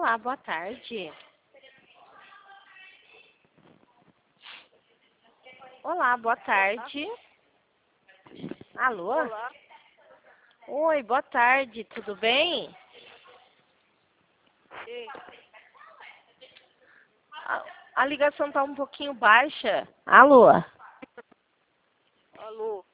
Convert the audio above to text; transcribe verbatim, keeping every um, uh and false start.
Olá, boa tarde. Olá, boa tarde. Alô? Olá. Oi, boa tarde, tudo bem? Ei, A, a ligação tá um pouquinho baixa. Alô? alô.